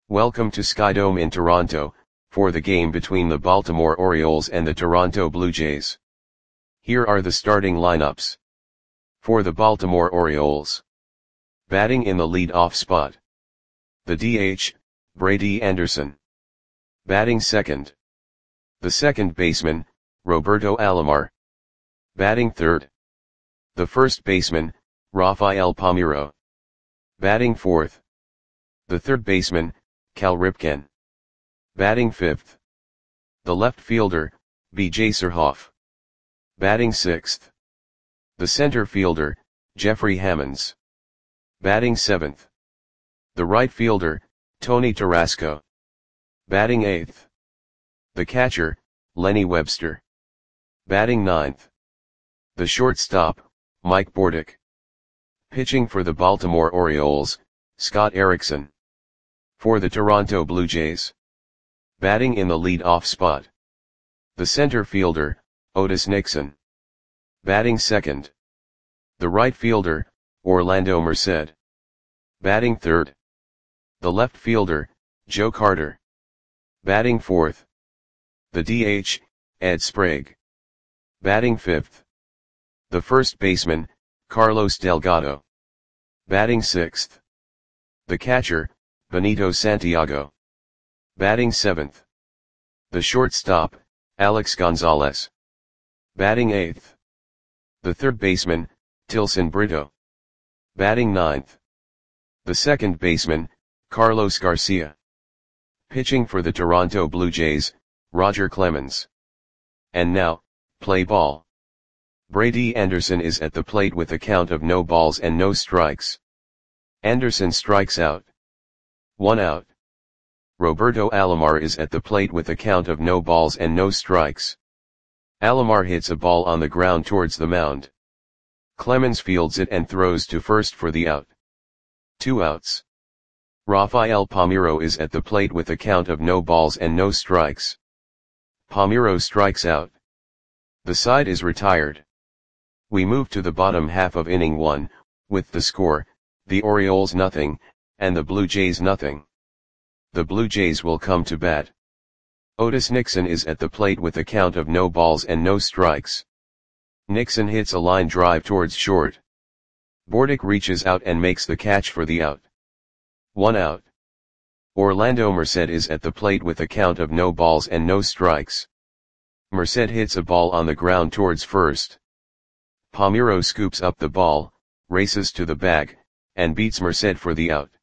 Welcome to Skydome in Toronto, for the game between the Baltimore Orioles and the Toronto Blue Jays. Here are the starting lineups. For the Baltimore Orioles. Batting in the lead-off spot. The DH, Brady Anderson. Batting second. The second baseman, Roberto Alomar. Batting third. The first baseman, Rafael Palmeiro. Batting fourth. The third baseman, Cal Ripken. Batting fifth. The left fielder, B.J. Surhoff. Batting sixth. The center fielder, Jeffrey Hammonds. Batting seventh. The right fielder, Tony Tarasco. Batting eighth. The catcher, Lenny Webster. Batting ninth. The shortstop, Mike Bordick. Pitching for the Baltimore Orioles, Scott Erickson. For the Toronto Blue Jays. Batting in the lead-off spot. The center fielder, Otis Nixon. Batting second. The right fielder, Orlando Merced. Batting third. The left fielder, Joe Carter. Batting fourth. The DH, Ed Sprague. Batting fifth. The first baseman, Carlos Delgado. Batting sixth. The catcher, Benito Santiago. Batting seventh. The shortstop, Alex Gonzalez. Batting eighth. The third baseman, Tilson Brito. Batting ninth. The second baseman, Carlos Garcia. Pitching for the Toronto Blue Jays, Roger Clemens. And now, play ball. Brady Anderson is at the plate with a count of no balls and no strikes. Anderson strikes out. 1 out. Roberto Alomar is at the plate with a count of no balls and no strikes. Alomar hits a ball on the ground towards the mound. Clemens fields it and throws to first for the out. 2 outs. Rafael Palmeiro is at the plate with a count of no balls and no strikes. Palmeiro strikes out. The side is retired. We move to the bottom half of inning 1, with the score, the Orioles nothing, and the Blue Jays nothing. The Blue Jays will come to bat. Otis Nixon is at the plate with a count of no balls and no strikes. Nixon hits a line drive towards short. Bordick reaches out and makes the catch for the out. 1 out. Orlando Merced is at the plate with a count of no balls and no strikes. Merced hits a ball on the ground towards first. Palmeiro scoops up the ball, races to the bag, and beats Merced for the out.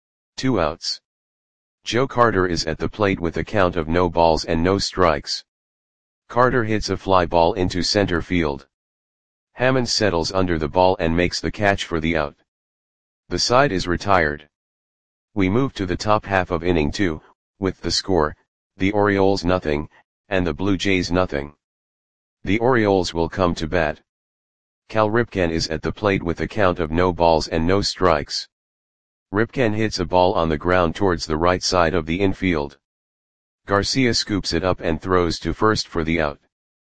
2 outs. Joe Carter is at the plate with a count of no balls and no strikes. Carter hits a fly ball into center field. Hammonds settles under the ball and makes the catch for the out. The side is retired. We move to the top half of inning 2, with the score, the Orioles nothing, and the Blue Jays nothing. The Orioles will come to bat. Cal Ripken is at the plate with a count of no balls and no strikes. Ripken hits a ball on the ground towards the right side of the infield. Garcia scoops it up and throws to first for the out.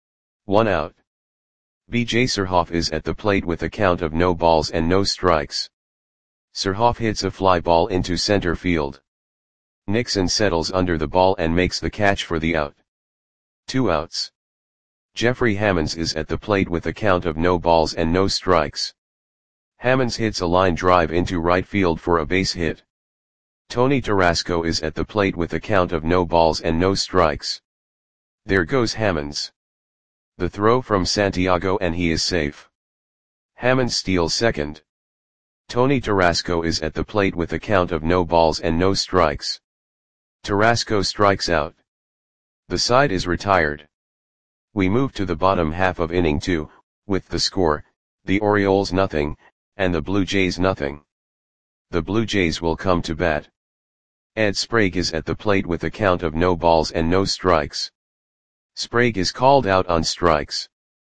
1 out. B.J. Surhoff is at the plate with a count of no balls and no strikes. Surhoff hits a fly ball into center field. Nixon settles under the ball and makes the catch for the out. 2 outs. Jeffrey Hammonds is at the plate with a count of no balls and no strikes. Hammonds hits a line drive into right field for a base hit. Tony Tarasco is at the plate with a count of no balls and no strikes. There goes Hammonds. The throw from Santiago and he is safe. Hammonds steals second. Tony Tarasco is at the plate with a count of no balls and no strikes. Tarasco strikes out. The side is retired. We move to the bottom half of inning 2, with the score, the Orioles nothing, and the Blue Jays nothing. The Blue Jays will come to bat. Ed Sprague is at the plate with a count of no balls and no strikes. Sprague is called out on strikes.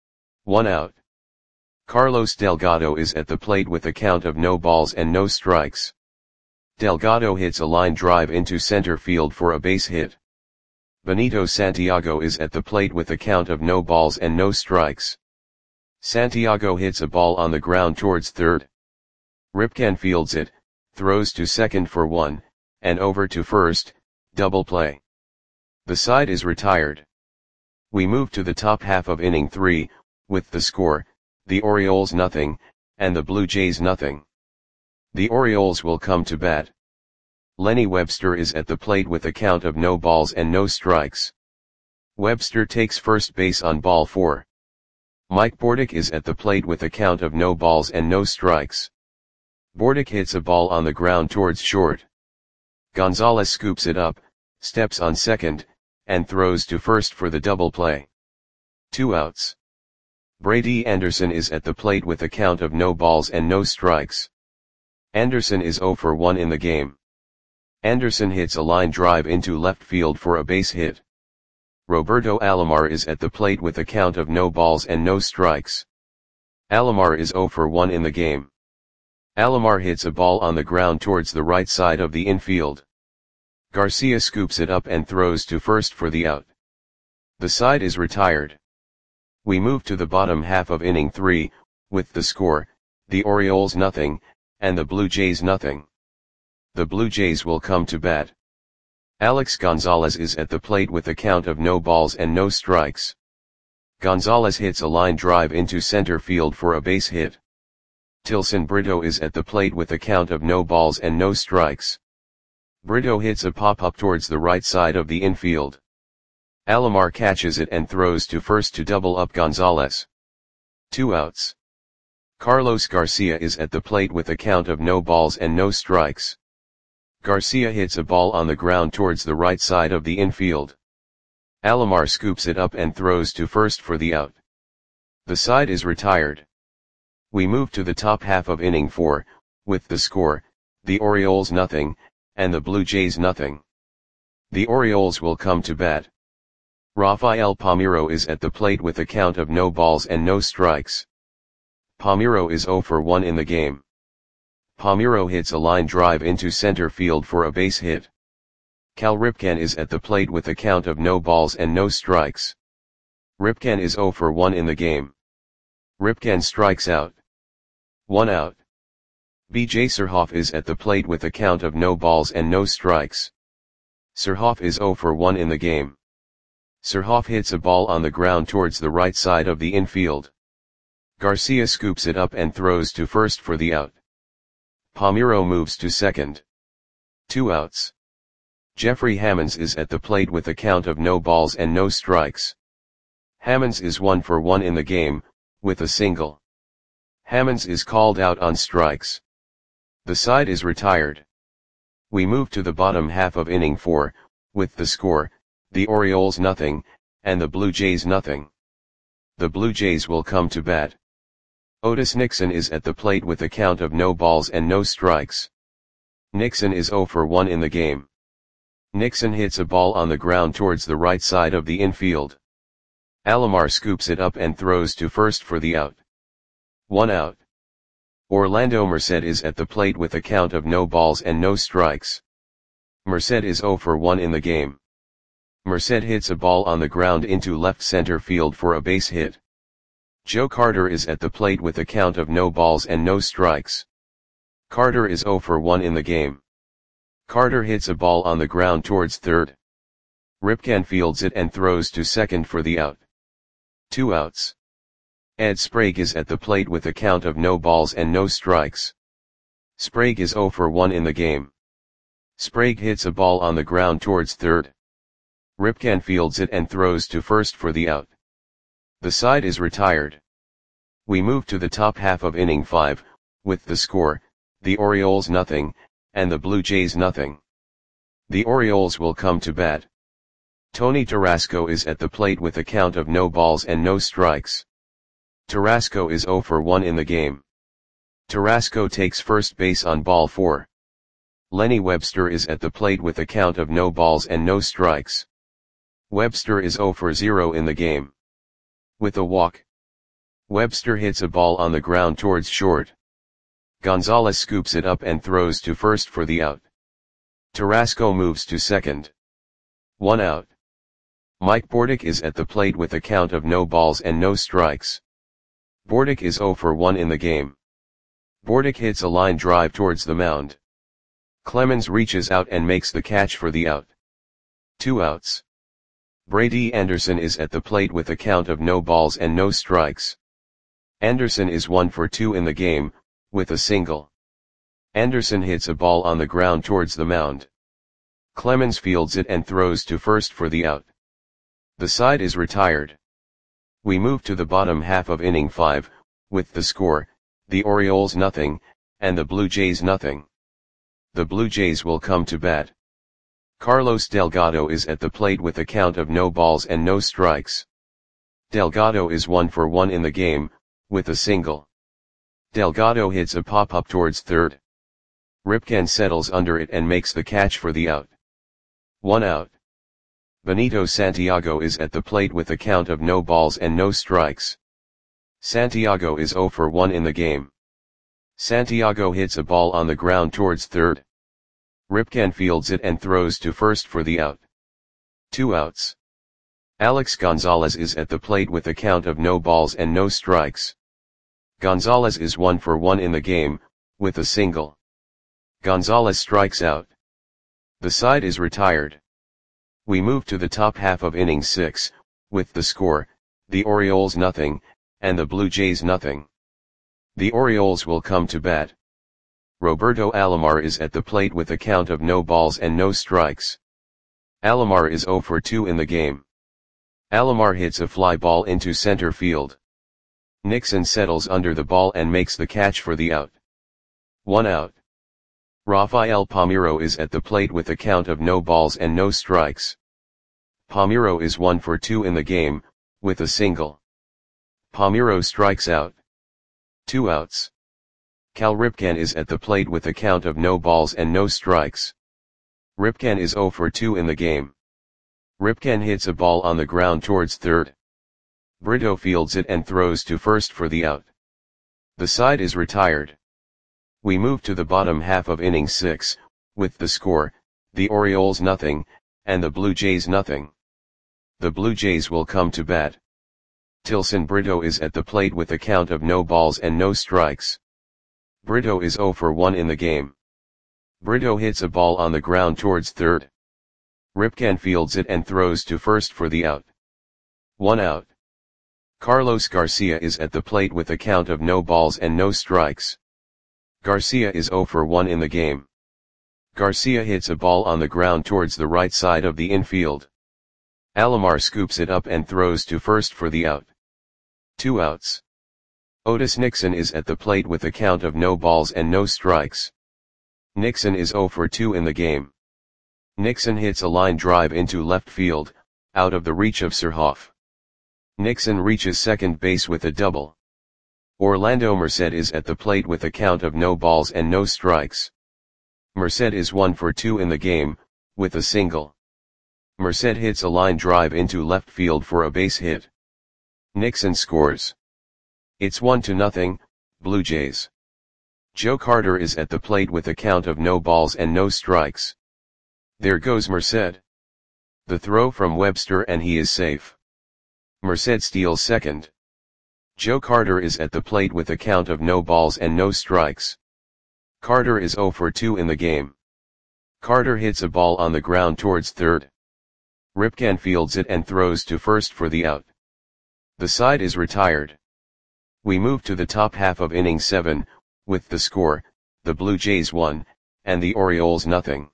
1 out. Carlos Delgado is at the plate with a count of no balls and no strikes. Delgado hits a line drive into center field for a base hit. Benito Santiago is at the plate with a count of no balls and no strikes. Santiago hits a ball on the ground towards third. Ripken fields it, throws to second for 1, and over to first, double play. The side is retired. We move to the top half of inning 3, with the score, the Orioles nothing, and the Blue Jays nothing. The Orioles will come to bat. Lenny Webster is at the plate with a count of no balls and no strikes. Webster takes first base on ball 4. Mike Bordick is at the plate with a count of no balls and no strikes. Bordick hits a ball on the ground towards short. Gonzalez scoops it up, steps on second, and throws to first for the double play. 2 outs. Brady Anderson is at the plate with a count of no balls and no strikes. Anderson is 0 for 1 in the game. Anderson hits a line drive into left field for a base hit. Roberto Alomar is at the plate with a count of no balls and no strikes. Alomar is 0 for 1 in the game. Alomar hits a ball on the ground towards the right side of the infield. Garcia scoops it up and throws to first for the out. The side is retired. We move to the bottom half of inning 3, with the score, the Orioles nothing, and the Blue Jays nothing. The Blue Jays will come to bat. Alex Gonzalez is at the plate with a count of no balls and no strikes. Gonzalez hits a line drive into center field for a base hit. Tilson Brito is at the plate with a count of no balls and no strikes. Brito hits a pop-up towards the right side of the infield. Alomar catches it and throws to first to double up Gonzalez. 2 outs. Carlos Garcia is at the plate with a count of no balls and no strikes. Garcia hits a ball on the ground towards the right side of the infield. Alomar scoops it up and throws to first for the out. The side is retired. We move to the top half of inning 4, with the score, the Orioles nothing, and the Blue Jays nothing. The Orioles will come to bat. Rafael Palmeiro is at the plate with a count of no balls and no strikes. Palmeiro is 0 for 1 in the game. Palmeiro hits a line drive into center field for a base hit. Cal Ripken is at the plate with a count of no balls and no strikes. Ripken is 0 for 1 in the game. Ripken strikes out. 1 out. B.J. Surhoff is at the plate with a count of no balls and no strikes. Surhoff is 0 for 1 in the game. Surhoff hits a ball on the ground towards the right side of the infield. Garcia scoops it up and throws to first for the out. Palmeiro moves to second. 2 outs. Jeffrey Hammonds is at the plate with a count of no balls and no strikes. Hammonds is 1 for 1 in the game, with a single. Hammonds is called out on strikes. The side is retired. We move to the bottom half of inning 4, with the score, the Orioles nothing, and the Blue Jays nothing. The Blue Jays will come to bat. Otis Nixon is at the plate with a count of no balls and no strikes. Nixon is 0 for 1 in the game. Nixon hits a ball on the ground towards the right side of the infield. Alomar scoops it up and throws to first for the out. 1 out. Orlando Merced is at the plate with a count of no balls and no strikes. Merced is 0 for 1 in the game. Merced hits a ball on the ground into left center field for a base hit. Joe Carter is at the plate with a count of no balls and no strikes. Carter is 0 for 1 in the game. Carter hits a ball on the ground towards third. Ripken fields it and throws to second for the out. 2 outs. Ed Sprague is at the plate with a count of no balls and no strikes. Sprague is 0 for 1 in the game. Sprague hits a ball on the ground towards third. Ripken fields it and throws to first for the out. The side is retired. We move to the top half of inning 5, with the score, the Orioles nothing, and the Blue Jays nothing. The Orioles will come to bat. Tony Tarasco is at the plate with a count of no balls and no strikes. Tarasco is 0 for 1 in the game. Tarasco takes first base on ball 4. Lenny Webster is at the plate with a count of no balls and no strikes. Webster is 0 for 0 in the game. With a walk. Webster hits a ball on the ground towards short. Gonzalez scoops it up and throws to first for the out. Tarasco moves to second. 1 out. Mike Bordick is at the plate with a count of no balls and no strikes. Bordick is 0 for 1 in the game. Bordick hits a line drive towards the mound. Clemens reaches out and makes the catch for the out. 2 outs. Brady Anderson is at the plate with a count of no balls and no strikes. Anderson is 1 for 2 in the game, with a single. Anderson hits a ball on the ground towards the mound. Clemens fields it and throws to first for the out. The side is retired. We move to the bottom half of inning 5, with the score, the Orioles nothing, and the Blue Jays nothing. The Blue Jays will come to bat. Carlos Delgado is at the plate with a count of no balls and no strikes. Delgado is 1 for 1 in the game, with a single. Delgado hits a pop-up towards third. Ripken settles under it and makes the catch for the out. 1 out. Benito Santiago is at the plate with a count of no balls and no strikes. Santiago is 0 for 1 in the game. Santiago hits a ball on the ground towards third. Ripken fields it and throws to first for the out. 2 outs. Alex Gonzalez is at the plate with a count of no balls and no strikes. Gonzalez is 1 for 1 in the game, with a single. Gonzalez strikes out. The side is retired. We move to the top half of inning 6, with the score, the Orioles nothing, and the Blue Jays nothing. The Orioles will come to bat. Roberto Alomar is at the plate with a count of no balls and no strikes. Alomar is 0 for 2 in the game. Alomar hits a fly ball into center field. Nixon settles under the ball and makes the catch for the out. 1 out. Rafael Palmeiro is at the plate with a count of no balls and no strikes. Palmeiro is 1 for 2 in the game, with a single. Palmeiro strikes out. 2 outs. Cal Ripken is at the plate with a count of no balls and no strikes. Ripken is 0 for 2 in the game. Ripken hits a ball on the ground towards third. Brito fields it and throws to first for the out. The side is retired. We move to the bottom half of inning 6, with the score, the Orioles nothing, and the Blue Jays nothing. The Blue Jays will come to bat. Tilson Brito is at the plate with a count of no balls and no strikes. Brito is 0 for 1 in the game. Brito hits a ball on the ground towards third. Ripken fields it and throws to first for the out. 1 out. Carlos Garcia is at the plate with a count of no balls and no strikes. Garcia is 0 for 1 in the game. Garcia hits a ball on the ground towards the right side of the infield. Alomar scoops it up and throws to first for the out. 2 outs. Otis Nixon is at the plate with a count of no balls and no strikes. Nixon is 0 for 2 in the game. Nixon hits a line drive into left field, out of the reach of Surhoff. Nixon reaches second base with a double. Orlando Merced is at the plate with a count of no balls and no strikes. Merced is 1 for 2 in the game, with a single. Merced hits a line drive into left field for a base hit. Nixon scores. It's 1-0, Blue Jays. Joe Carter is at the plate with a count of no balls and no strikes. There goes Merced. The throw from Webster and he is safe. Merced steals second. Joe Carter is at the plate with a count of no balls and no strikes. Carter is 0 for 2 in the game. Carter hits a ball on the ground towards third. Ripken fields it and throws to first for the out. The side is retired. We move to the top half of inning 7, with the score, the Blue Jays 1, and the Orioles nothing.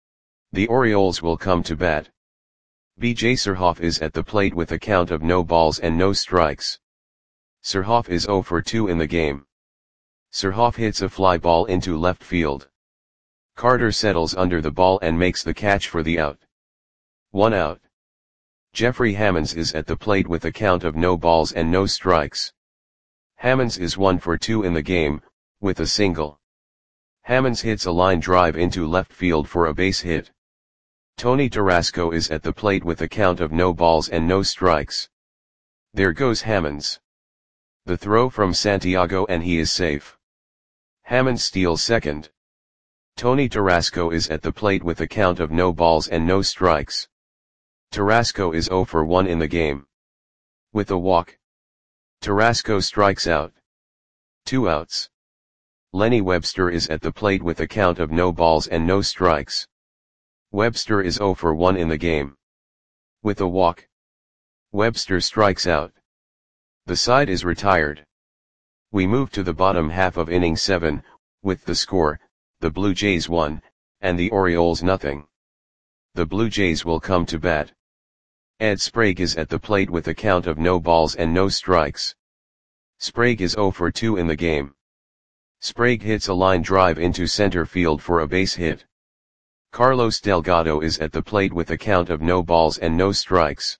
The Orioles will come to bat. B.J. Surhoff is at the plate with a count of no balls and no strikes. Surhoff is 0 for 2 in the game. Surhoff hits a fly ball into left field. Carter settles under the ball and makes the catch for the out. 1 out. Jeffrey Hammonds is at the plate with a count of no balls and no strikes. Hammonds is 1 for 2 in the game, with a single. Hammonds hits a line drive into left field for a base hit. Tony Tarasco is at the plate with a count of no balls and no strikes. There goes Hammonds. The throw from Santiago and he is safe. Hammonds steals second. Tony Tarasco is at the plate with a count of no balls and no strikes. Tarasco is 0 for 1 in the game. With a walk. Tarasco strikes out. 2 outs. Lenny Webster is at the plate with a count of no balls and no strikes. Webster is 0 for 1 in the game. With a walk, Webster strikes out. The side is retired. We move to the bottom half of inning 7, with the score, the Blue Jays 1, and the Orioles nothing. The Blue Jays will come to bat. Ed Sprague is at the plate with a count of no balls and no strikes. Sprague is 0 for 2 in the game. Sprague hits a line drive into center field for a base hit. Carlos Delgado is at the plate with a count of no balls and no strikes.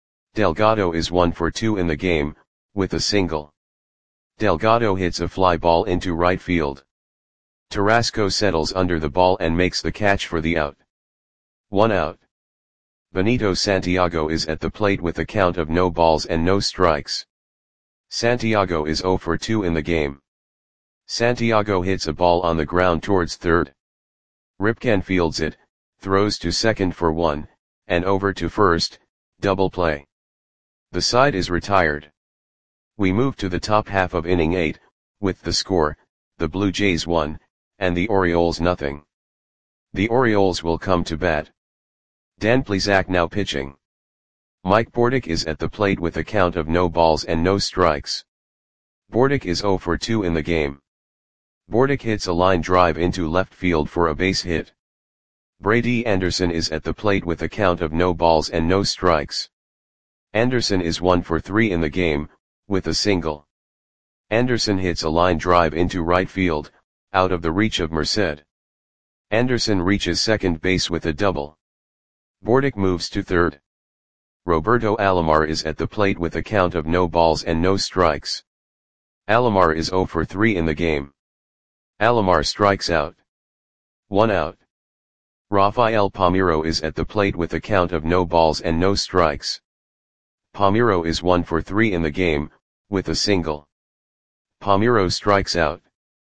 Delgado is 1 for 2 in the game, with a single. Delgado hits a fly ball into right field. Tarasco settles under the ball and makes the catch for the out. 1 out. Benito Santiago is at the plate with a count of no balls and no strikes. Santiago is 0 for 2 in the game. Santiago hits a ball on the ground towards third. Ripken fields it, throws to second for 1, and over to first, double play. The side is retired. We move to the top half of inning 8, with the score, the Blue Jays 1, and the Orioles nothing. The Orioles will come to bat. Dan Plesac now pitching. Mike Bordick is at the plate with a count of no balls and no strikes. Bordick is 0 for 2 in the game. Bordick hits a line drive into left field for a base hit. Brady Anderson is at the plate with a count of no balls and no strikes. Anderson is 1 for 3 in the game, with a single. Anderson hits a line drive into right field, out of the reach of Merced. Anderson reaches second base with a double. Bordick moves to third. Roberto Alomar is at the plate with a count of no balls and no strikes. Alomar is 0 for 3 in the game. Alomar strikes out. 1 out. Rafael Palmeiro is at the plate with a count of no balls and no strikes. Palmeiro is 1 for 3 in the game, with a single. Palmeiro strikes out.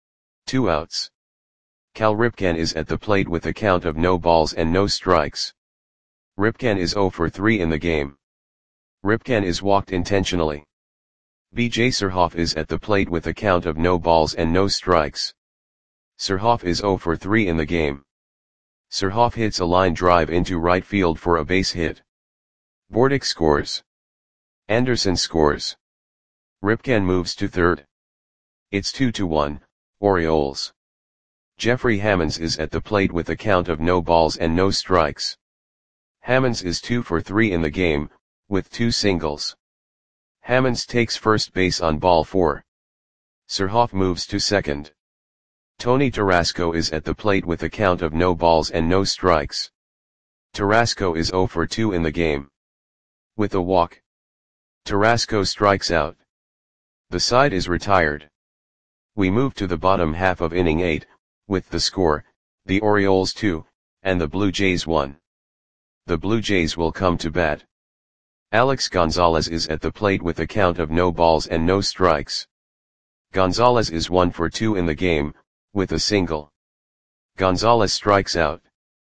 2 outs. Cal Ripken is at the plate with a count of no balls and no strikes. Ripken is 0 for 3 in the game. Ripken is walked intentionally. B.J. Surhoff is at the plate with a count of no balls and no strikes. Surhoff is 0 for 3 in the game. Surhoff hits a line drive into right field for a base hit. Bordick scores. Anderson scores. Ripken moves to third. It's 2-1, Orioles. Jeffrey Hammonds is at the plate with a count of no balls and no strikes. Hammonds is 2 for 3 in the game, with 2 singles. Hammonds takes first base on ball 4. Surhoff moves to second. Tony Tarasco is at the plate with a count of no balls and no strikes. Tarasco is 0 for 2 in the game. With a walk, Tarasco strikes out. The side is retired. We move to the bottom half of inning 8, with the score, the Orioles 2, and the Blue Jays 1. The Blue Jays will come to bat. Alex Gonzalez is at the plate with a count of no balls and no strikes. Gonzalez is 1 for 2 in the game, with a single. Gonzalez strikes out.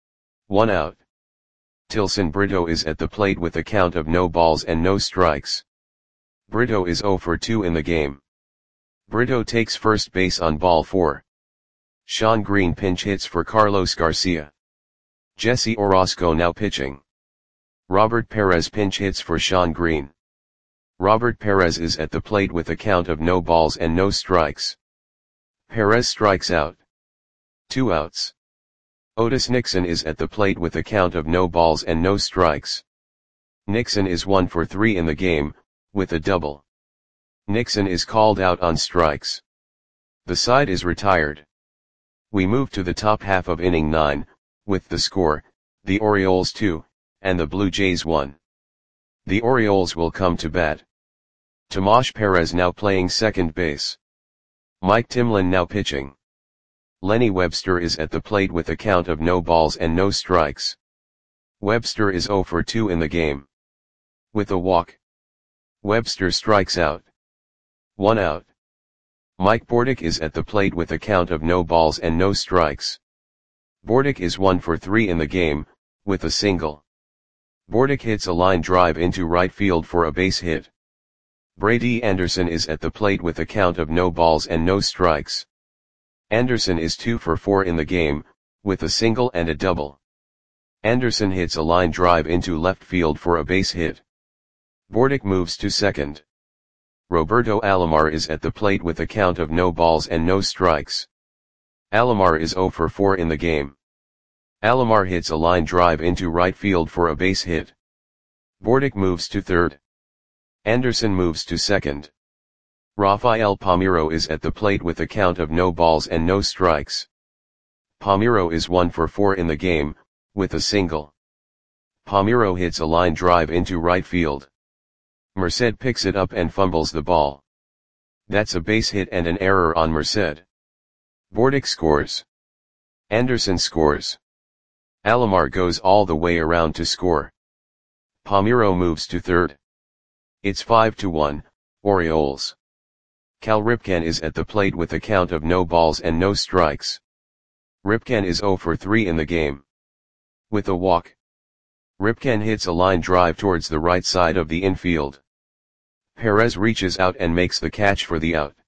1 out. Tilson Brito is at the plate with a count of no balls and no strikes. Brito is 0 for 2 in the game. Brito takes first base on ball 4. Sean Green pinch hits for Carlos Garcia. Jesse Orozco now pitching. Robert Perez pinch hits for Sean Green. Robert Perez is at the plate with a count of no balls and no strikes. Perez strikes out. 2 outs. Otis Nixon is at the plate with a count of no balls and no strikes. Nixon is 1 for 3 in the game, with a double. Nixon is called out on strikes. The side is retired. We move to the top half of inning 9, with the score, the Orioles 2, and the Blue Jays 1. The Orioles will come to bat. Tomas Perez now playing second base. Mike Timlin now pitching. Lenny Webster is at the plate with a count of no balls and no strikes. Webster is 0 for 2 in the game. With a walk, Webster strikes out. 1 out. Mike Bordick is at the plate with a count of no balls and no strikes. Bordick is 1 for 3 in the game, with a single. Bordick hits a line drive into right field for a base hit. Brady Anderson is at the plate with a count of no balls and no strikes. Anderson is 2 for 4 in the game, with a single and a double. Anderson hits a line drive into left field for a base hit. Bordick moves to second. Roberto Alomar is at the plate with a count of no balls and no strikes. Alomar is 0 for 4 in the game. Alomar hits a line drive into right field for a base hit. Bordick moves to third. Anderson moves to second. Rafael Palmeiro is at the plate with a count of no balls and no strikes. Palmeiro is 1 for 4 in the game, with a single. Palmeiro hits a line drive into right field. Merced picks it up and fumbles the ball. That's a base hit and an error on Merced. Bordick scores. Anderson scores. Alomar goes all the way around to score. Palmeiro moves to third. It's 5-1, Orioles. Cal Ripken is at the plate with a count of no balls and no strikes. Ripken is 0 for 3 in the game. With a walk. Ripken hits a line drive towards the right side of the infield. Perez reaches out and makes the catch for the out.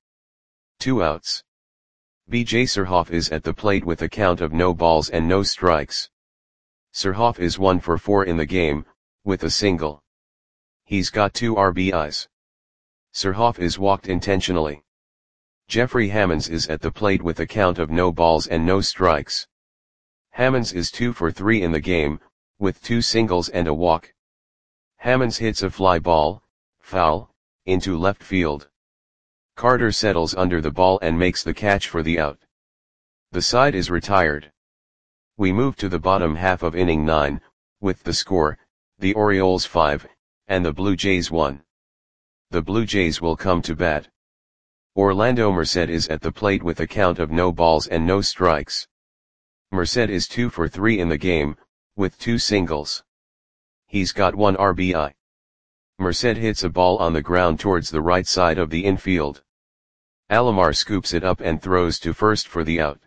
2 outs. B.J. Surhoff is at the plate with a count of no balls and no strikes. Surhoff is 1 for 4 in the game, with a single. He's got 2 RBIs. Surhoff is walked intentionally. Jeffrey Hammonds is at the plate with a count of no balls and no strikes. Hammonds is 2 for 3 in the game, with 2 singles and a walk. Hammonds hits a fly ball, foul, into left field. Carter settles under the ball and makes the catch for the out. The side is retired. We move to the bottom half of inning 9, with the score, the Orioles 5, and the Blue Jays 1. The Blue Jays will come to bat. Orlando Merced is at the plate with a count of no balls and no strikes. Merced is 2 for 3 in the game, with 2 singles. He's got 1 RBI. Merced hits a ball on the ground towards the right side of the infield. Alomar scoops it up and throws to first for the out.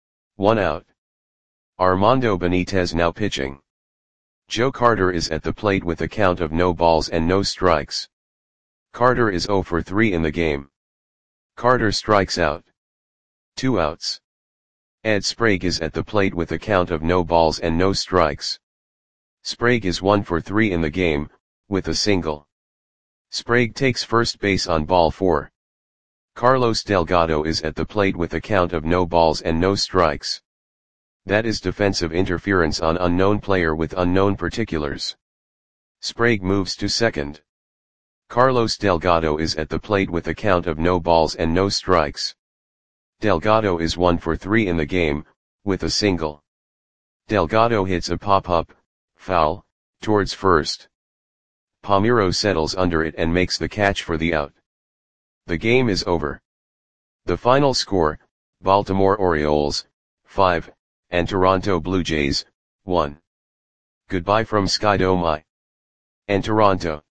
1 out. Armando Benitez now pitching. Joe Carter is at the plate with a count of no balls and no strikes. Carter is 0 for 3 in the game. Carter strikes out. 2 outs. Ed Sprague is at the plate with a count of no balls and no strikes. Sprague is 1 for 3 in the game, with a single. Sprague takes first base on ball 4. Carlos Delgado is at the plate with a count of no balls and no strikes. That is defensive interference on unknown player with unknown particulars. Sprague moves to second. Carlos Delgado is at the plate with a count of no balls and no strikes. Delgado is 1 for 3 in the game, with a single. Delgado hits a pop-up, foul, towards first. Palmeiro settles under it and makes the catch for the out. The game is over. The final score, Baltimore Orioles, 5, and Toronto Blue Jays, 1. Goodbye from Skydome and Toronto.